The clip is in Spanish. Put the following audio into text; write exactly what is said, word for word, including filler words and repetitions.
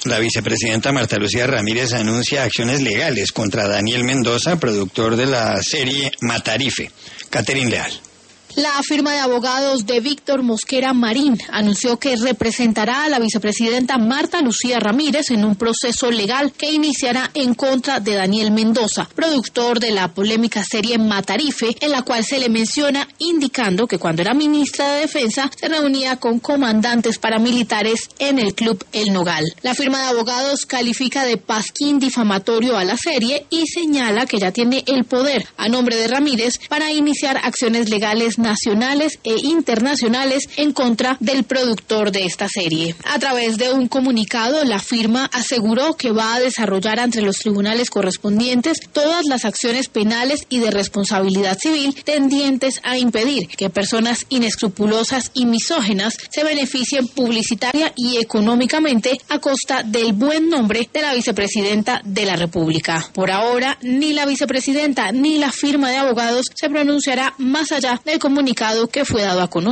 La vicepresidenta Marta Lucía Ramírez anuncia acciones legales contra Daniel Mendoza, productor de la serie Matarife. Catherine Leal. La firma de abogados de Víctor Mosquera Marín anunció que representará a la vicepresidenta Marta Lucía Ramírez en un proceso legal que iniciará en contra de Daniel Mendoza, productor de la polémica serie Matarife, en la cual se le menciona indicando que cuando era ministra de Defensa se reunía con comandantes paramilitares en el Club El Nogal. La firma de abogados califica de pasquín difamatorio a la serie y señala que ya tiene el poder, a nombre de Ramírez, para iniciar acciones legales nacionales e internacionales en contra del productor de esta serie. A través de un comunicado, la firma aseguró que va a desarrollar ante los tribunales correspondientes todas las acciones penales y de responsabilidad civil tendientes a impedir que personas inescrupulosas y misóginas se beneficien publicitaria y económicamente a costa del buen nombre de la vicepresidenta de la República. Por ahora, ni la vicepresidenta ni la firma de abogados se pronunciará más allá del comunicado que fue dado a conocer.